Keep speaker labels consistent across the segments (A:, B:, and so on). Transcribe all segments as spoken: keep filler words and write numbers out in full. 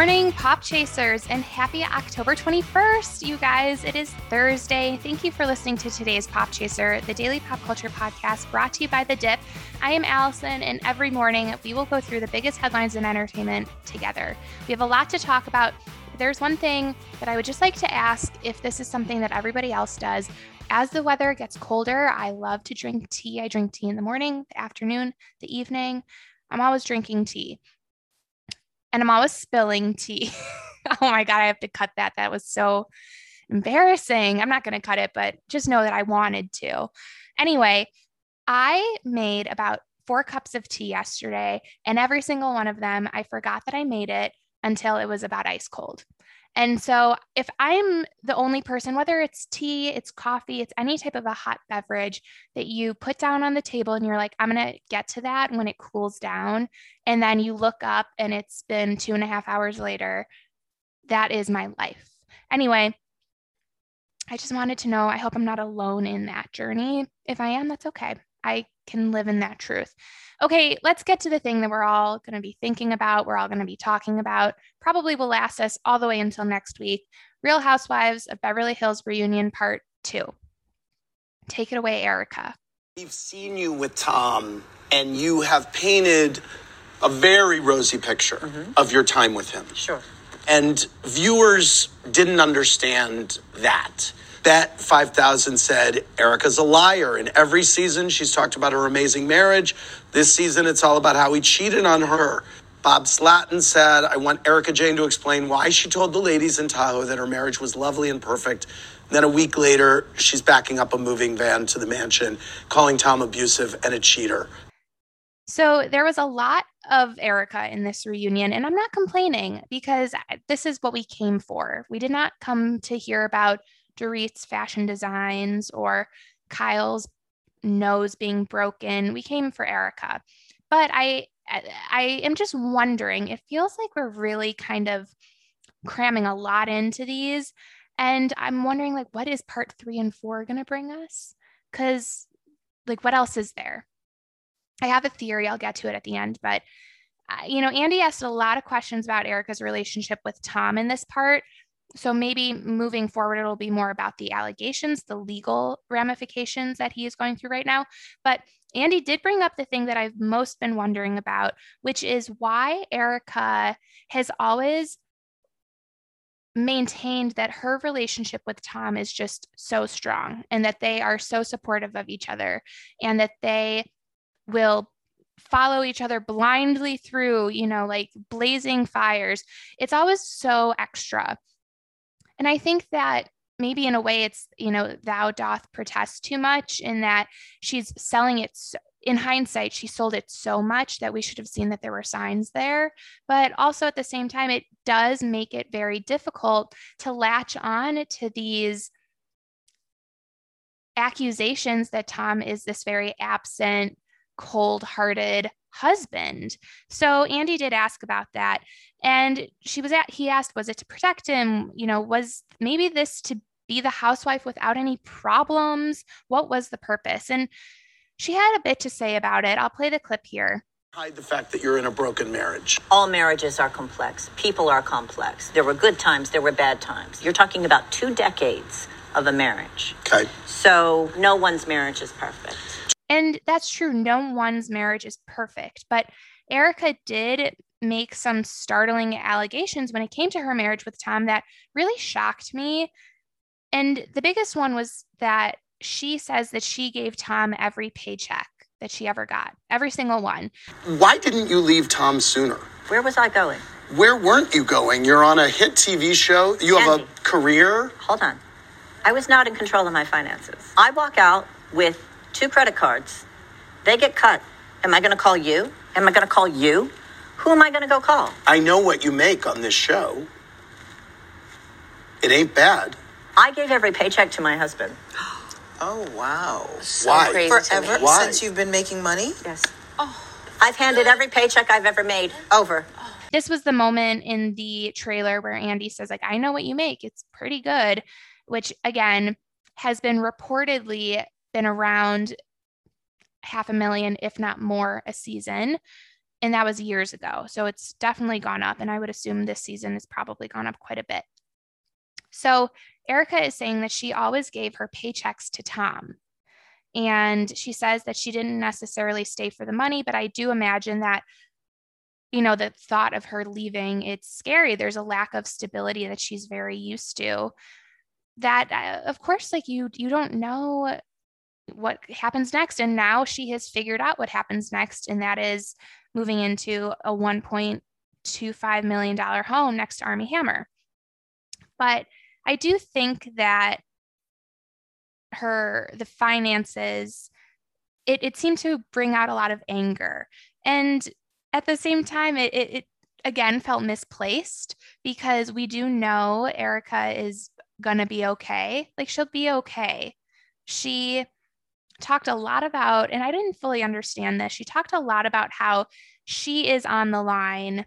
A: morning, Pop Chasers, and happy October twenty-first, you guys. It is Thursday. Thank you for listening to today's Pop Chaser, the daily pop culture podcast brought to you by The Dip. I am Allison, and every morning we will go through the biggest headlines in entertainment together. We have a lot to talk about. There's one thing that I would just like to ask if this is something that everybody else does. As the weather gets colder, I love to drink tea. I drink tea in the morning, the afternoon, the evening. I'm always drinking tea. And I'm always spilling tea. Oh my God, I have to cut that. That was so embarrassing. I'm not going to cut it, but just know that I wanted to. Anyway, I made about four cups of tea yesterday, and every single one of them, I forgot that I made it until it was about ice cold. And so if I'm the only person, whether it's tea, it's coffee, it's any type of a hot beverage that you put down on the table and you're like, I'm going to get to that when it cools down. And then you look up and it's been two and a half hours later, that is my life. Anyway, I just wanted to know, I hope I'm not alone in that journey. If I am, that's okay. I can live in that truth. Okay, let's get to the thing that we're all going to be thinking about. We're all going to be talking about. Probably will last us all the way until next week. Real Housewives of Beverly Hills Reunion Part two. Take it away, Erica.
B: We've seen you with Tom, and you have painted a very rosy picture mm-hmm. of your time with him.
C: Sure.
B: And viewers didn't understand that. Bet five thousand said Erica's a liar. In every season, she's talked about her amazing marriage. This season, it's all about how he cheated on her. Bob Slatton said, I want Erika Jayne to explain why she told the ladies in Tahoe that her marriage was lovely and perfect. And then a week later, she's backing up a moving van to the mansion, calling Tom abusive and a cheater.
A: So there was a lot of Erica in this reunion, and I'm not complaining because this is what we came for. We did not come to hear about Dorit's fashion designs or Kyle's nose being broken. We came for Erica. But I I am just wondering, it feels like we're really kind of cramming a lot into these. And I'm wondering, like, what is part three and four going to bring us? Because, like, what else is there? I have a theory. I'll get to it at the end. But, uh, you know, Andy asked a lot of questions about Erica's relationship with Tom in this part. So maybe moving forward, it'll be more about the allegations, the legal ramifications that he is going through right now. But Andy did bring up the thing that I've most been wondering about, which is why Erica has always maintained that her relationship with Tom is just so strong and that they are so supportive of each other and that they will follow each other blindly through, you know, like blazing fires. It's always so extra. And I think that maybe in a way it's, you know, thou doth protest too much in that she's selling it. So, in hindsight, she sold it so much that we should have seen that there were signs there. But also at the same time, it does make it very difficult to latch on to these accusations that Tom is this very absent, cold-hearted husband. So Andy did ask about that. And she was at, he asked, was it to protect him? You know, was maybe this to be the housewife without any problems? What was the purpose? And she had a bit to say about it. I'll play the clip here.
B: Hide the fact that you're in a broken marriage.
C: All marriages are complex. People are complex. There were good times. There were bad times. You're talking about two decades of a marriage.
B: Okay.
C: So no one's marriage is perfect.
A: And that's true. No one's marriage is perfect. But Erica did make some startling allegations when it came to her marriage with Tom that really shocked me. And the biggest one was that she says that she gave Tom every paycheck that she ever got, every single one.
B: Why didn't you leave Tom sooner?
C: Where was I going?
B: Where weren't you going? You're on a hit T V show. You have
C: Andy,
B: a career.
C: Hold on. I was not in control of my finances. I walk out with two credit cards. They get cut. Am I going to call you? Am I going to call you? Who am I going to go call?
B: I know what you make on this show. It ain't bad.
C: I gave every paycheck to my husband.
D: Oh, wow.
C: So
B: Why?
C: crazy.
D: Forever?
B: Why?
D: Since you've been making money?
C: Yes. Oh. I've handed every paycheck I've ever made over.
A: This was the moment in the trailer where Andy says, like, I know what you make. It's pretty good, which again has been reportedly been around half a million, if not more, a season. And that was years ago. So it's definitely gone up. And I would assume this season has probably gone up quite a bit. So Erika is saying that she always gave her paychecks to Tom. And she says that she didn't necessarily stay for the money, but I do imagine that, you know, the thought of her leaving, it's scary. There's a lack of stability that she's very used to. That, uh, of course, like you, you don't know what happens next. And now she has figured out what happens next. And that is moving into a one point two five million dollars home next to Armie Hammer. But I do think that her, the finances, it, it seemed to bring out a lot of anger. And at the same time, it, it, it again felt misplaced because we do know Erika is going to be okay. Like she'll be okay. She talked a lot about, and I didn't fully understand this, she talked a lot about how she is on the line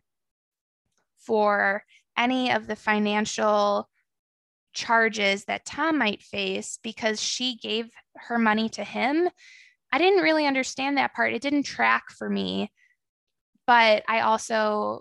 A: for any of the financial charges that Tom might face because she gave her money to him. I didn't really understand that part. It didn't track for me. But I also,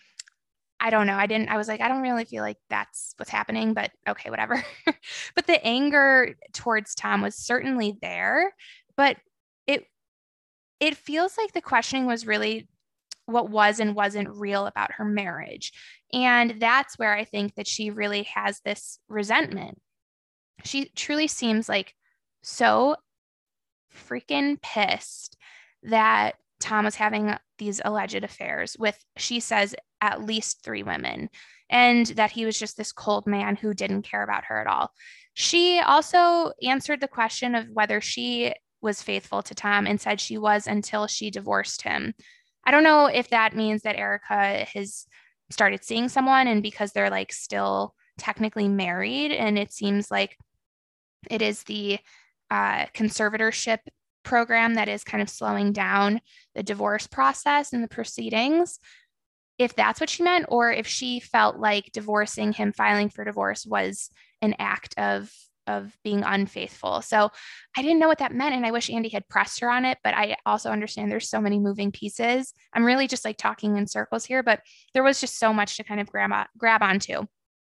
A: I don't know. I didn't, I was like, I don't really feel like that's what's happening, but okay, whatever. But the anger towards Tom was certainly there, but it, it feels like the questioning was really what was and wasn't real about her marriage. And that's where I think that she really has this resentment. She truly seems like so freaking pissed that Tom was having these alleged affairs with, she says, at least three women, and that he was just this cold man who didn't care about her at all. She also answered the question of whether she was faithful to Tom and said she was until she divorced him. I don't know if that means that Erika has started seeing someone and because they're like still technically married, and it seems like it is the uh, conservatorship program that is kind of slowing down the divorce process and the proceedings, if that's what she meant, or if she felt like divorcing him, filing for divorce was an act of of being unfaithful. So I didn't know what that meant. And I wish Andy had pressed her on it, but I also understand there's so many moving pieces. I'm really just like talking in circles here, but there was just so much to kind of grab, grab onto.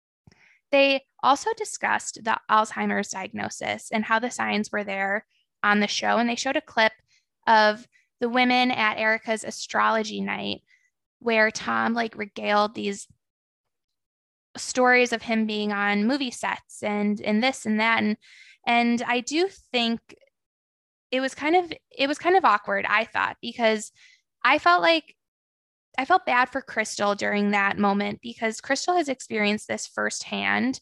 A: They also discussed the Alzheimer's diagnosis and how the signs were there on the show. And they showed a clip of the women at Erika's astrology night where Tom like regaled these stories of him being on movie sets and and this and that. And and I do think it was kind of it was kind of awkward, I thought, because I felt like I felt bad for Crystal during that moment because Crystal has experienced this firsthand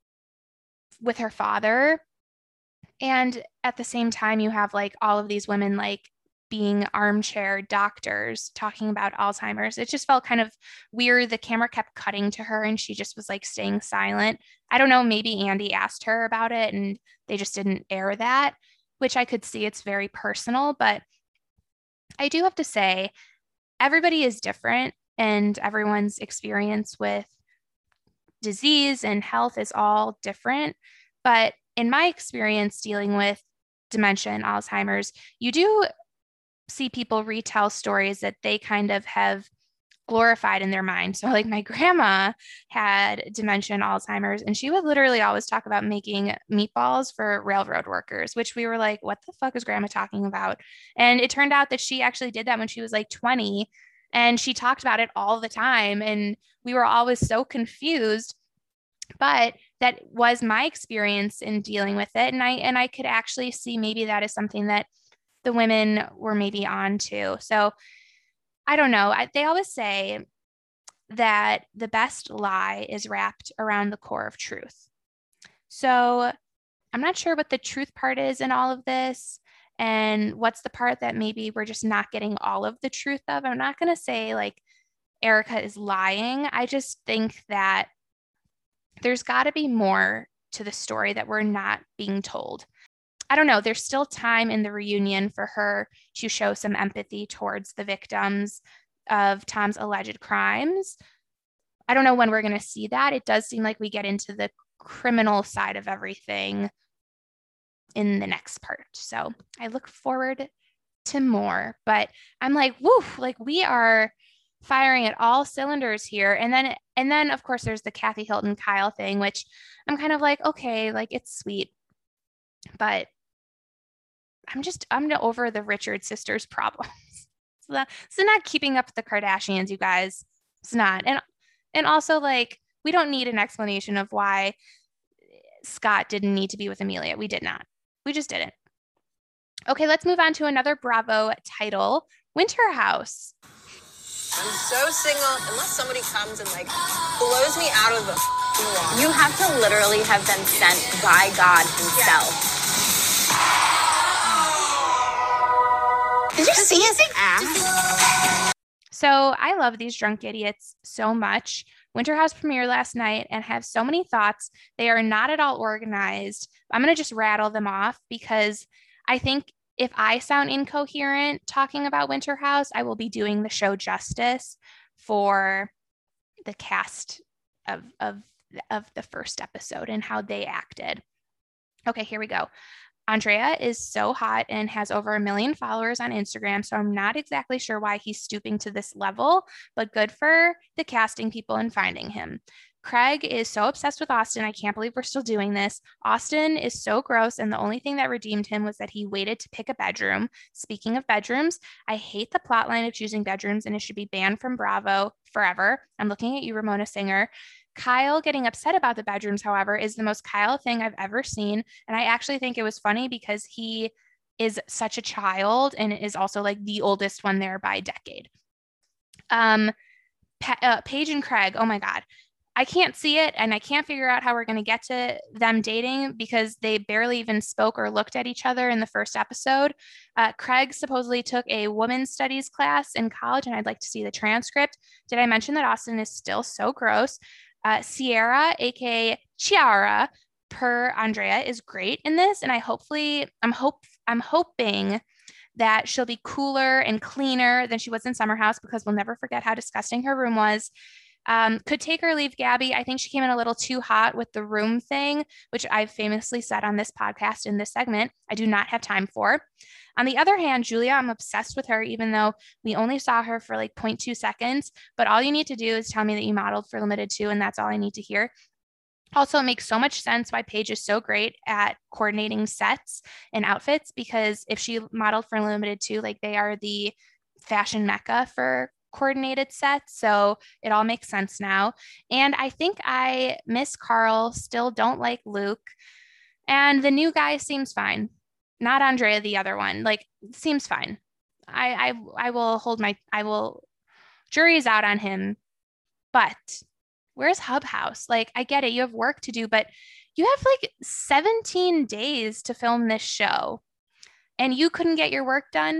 A: with her father. And at the same time, you have like all of these women like being armchair doctors talking about Alzheimer's. It just felt kind of weird. The camera kept cutting to her and she just was like staying silent. I don't know, maybe Andy asked her about it and they just didn't air that, which I could see it's very personal. But I do have to say, everybody is different and everyone's experience with disease and health is all different. But in my experience dealing with dementia and Alzheimer's, you do see people retell stories that they kind of have glorified in their mind. So like my grandma had dementia and Alzheimer's, and she would literally always talk about making meatballs for railroad workers, which we were like, what the fuck is grandma talking about? And it turned out that she actually did that when she was like twenty, and she talked about it all the time. And we were always so confused, but that was my experience in dealing with it. And I, and I could actually see maybe that is something that the women were maybe on to. So I don't know. I, they always say that the best lie is wrapped around the core of truth. So I'm not sure what the truth part is in all of this and what's the part that maybe we're just not getting all of the truth of. I'm not going to say like Erika is lying. I just think that there's got to be more to the story that we're not being told. I don't know, there's still time in the reunion for her to show some empathy towards the victims of Tom's alleged crimes. I don't know when we're going to see that. It does seem like we get into the criminal side of everything in the next part. So I look forward to more, but I'm like, woo, like we are firing at all cylinders here. And then, and then of course there's the Kathy Hilton Kyle thing, which I'm kind of like, okay, like it's sweet, but I'm just, I'm over the Richard sisters problems. So, that, so not keeping up with the Kardashians, you guys. It's not. And, and also like, we don't need an explanation of why Scott didn't need to be with Amelia. We did not. We just didn't. Okay, let's move on to another Bravo title, Winter House.
D: I'm so single unless somebody comes and like blows me out of the water.
C: You have to literally have been sent by God himself. Did you see his ass?
A: So I love these drunk idiots so much. Winter House premiered last night and have so many thoughts. They are not at all organized. I'm going to just rattle them off because I think if I sound incoherent talking about Winter House, I will be doing the show justice for the cast of, of, of the first episode and how they acted. Okay, here we go. Andrea is so hot and has over a million followers on Instagram, so I'm not exactly sure why he's stooping to this level, but good for the casting people and finding him. Craig is so obsessed with Austin. I can't believe we're still doing this. Austin is so gross, and the only thing that redeemed him was that he waited to pick a bedroom. Speaking of bedrooms, I hate the plot line of choosing bedrooms, and it should be banned from Bravo forever. I'm looking at you, Ramona Singer. Kyle getting upset about the bedrooms, however, is the most Kyle thing I've ever seen. And I actually think it was funny because he is such a child and is also like the oldest one there by a decade. Um, pa- uh, Paige and Craig, oh my God. I can't see it, and I can't figure out how we're going to get to them dating because they barely even spoke or looked at each other in the first episode. Uh, Craig supposedly took a women's studies class in college, and I'd like to see the transcript. Did I mention that Austin is still so gross? Uh, Sierra, aka Chiara, per Andrea, is great in this, and I hopefully, I'm hope, I'm hoping that she'll be cooler and cleaner than she was in Summer House because we'll never forget how disgusting her room was. Um, could take or leave Gabby. I think she came in a little too hot with the room thing, which I've famously said on this podcast in this segment, I do not have time for. On the other hand, Julia, I'm obsessed with her, even though we only saw her for like zero point two seconds. But all you need to do is tell me that you modeled for Limited two, and that's all I need to hear. Also, it makes so much sense why Paige is so great at coordinating sets and outfits, because if she modeled for Limited two, like they are the fashion mecca for coordinated sets. So it all makes sense now. And I think I miss Carl, still don't like Luke. And the new guy seems fine. Not Andrea, the other one, like seems fine. I, I, I will hold my, I will, jury's out on him, but where's Hub House? Like, I get it. You have work to do, but you have like seventeen days to film this show and you couldn't get your work done.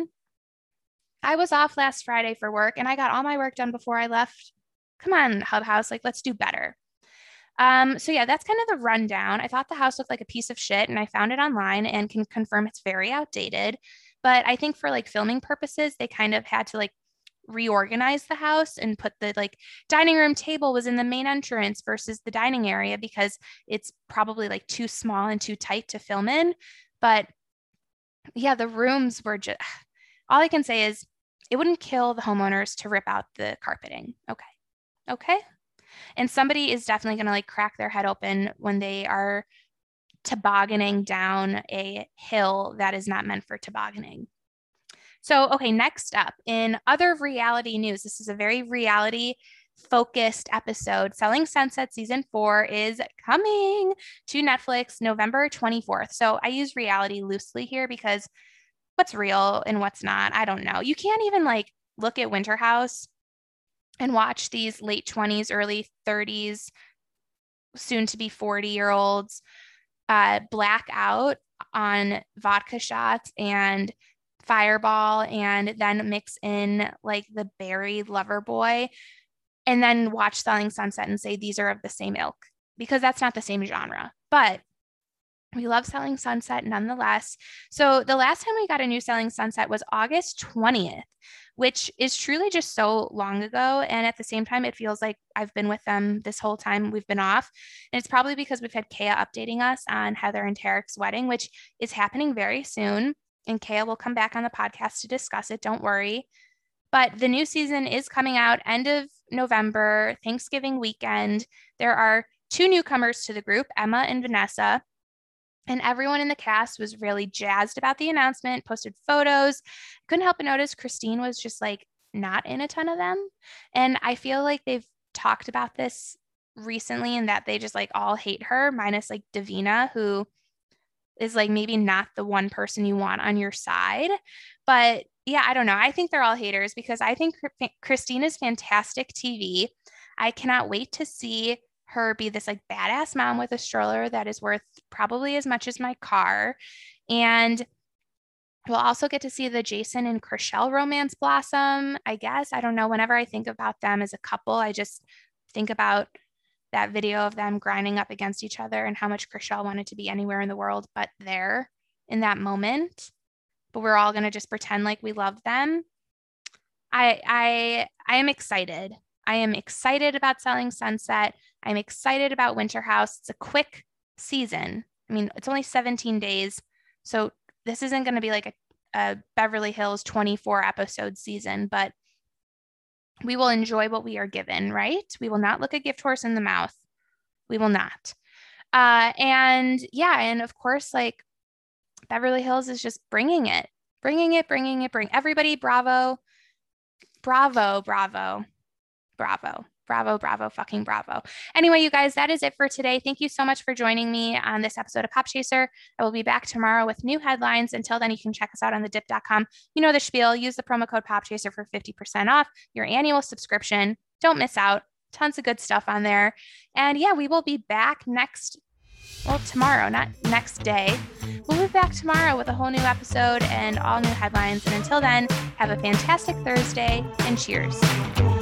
A: I was off last Friday for work and I got all my work done before I left. Come on, Hub House, like let's do better. Um, so yeah, that's kind of the rundown. I thought the house looked like a piece of shit and I found it online and can confirm it's very outdated. But I think for like filming purposes, they kind of had to like reorganize the house and put the like dining room table was in the main entrance versus the dining area because it's probably like too small and too tight to film in. But yeah, the rooms were just, all I can say is it wouldn't kill the homeowners to rip out the carpeting. Okay. Okay. And somebody is definitely going to like crack their head open when they are tobogganing down a hill that is not meant for tobogganing. So, okay, next up in other reality news, this is a very reality focused episode. Selling Sunset season four is coming to Netflix November twenty-fourth. So I use reality loosely here because what's real and what's not, I don't know. You can't even like look at Winter House and watch these late twenties, early thirties, soon to be forty year olds uh, black out on vodka shots and Fireball and then mix in like the Barry lover boy and then watch Selling Sunset and say these are of the same ilk, because that's not the same genre. But we love Selling Sunset nonetheless. So the last time we got a new Selling Sunset was August twentieth, which is truly just so long ago. And at the same time, it feels like I've been with them this whole time we've been off. And it's probably because we've had Kea updating us on Heather and Tarek's wedding, which is happening very soon. and Kaya will come back on the podcast to discuss it. Don't worry. But the new season is coming out end of November, Thanksgiving weekend. There are two newcomers to the group, Emma and Vanessa. And everyone in the cast was really jazzed about the announcement, posted photos. Couldn't help but notice Christine was just like not in a ton of them. And I feel like they've talked about this recently and that they just like all hate her, minus like Davina, who is like maybe not the one person you want on your side. But yeah, I don't know. I think they're all haters because I think Christine is fantastic T V. I cannot wait to see her be this like badass mom with a stroller that is worth probably as much as my car. And we'll also get to see the Jason and Chrishell romance blossom, I guess. I don't know. Whenever I think about them as a couple, I just think about that video of them grinding up against each other and how much Chrishell wanted to be anywhere in the world but there in that moment. But we're all going to just pretend like we love them. I I I am excited. I am excited about Selling Sunset. I'm excited about Winter House. It's a quick season. I mean, it's only seventeen days. So this isn't going to be like a, a Beverly Hills twenty-four episode season, but we will enjoy what we are given, right? We will not look a gift horse in the mouth. We will not. Uh, and yeah, and of course, like Beverly Hills is just bringing it, bringing it, bringing it, bring everybody. Bravo, bravo, bravo, bravo, bravo, bravo, fucking bravo. Anyway, you guys, that is it for today. Thank you so much for joining me on this episode of Pop Chaser. I will be back tomorrow with new headlines. Until then, you can check us out on the dip dot com. You know the spiel. Use the promo code PopChaser for fifty percent off your annual subscription. Don't miss out. Tons of good stuff on there. And yeah, we will be back next, well, tomorrow, not next day. We'll be back tomorrow with a whole new episode and all new headlines. And until then, have a fantastic Thursday and cheers.